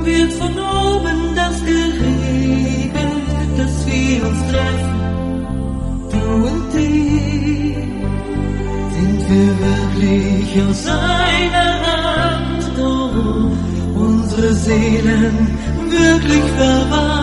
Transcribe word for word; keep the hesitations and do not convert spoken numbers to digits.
wird von oben das geregelt, dass wir uns treffen. Du und ich, sind wir wirklich aus einer Hand, oh, unsere Seelen wirklich verwandt.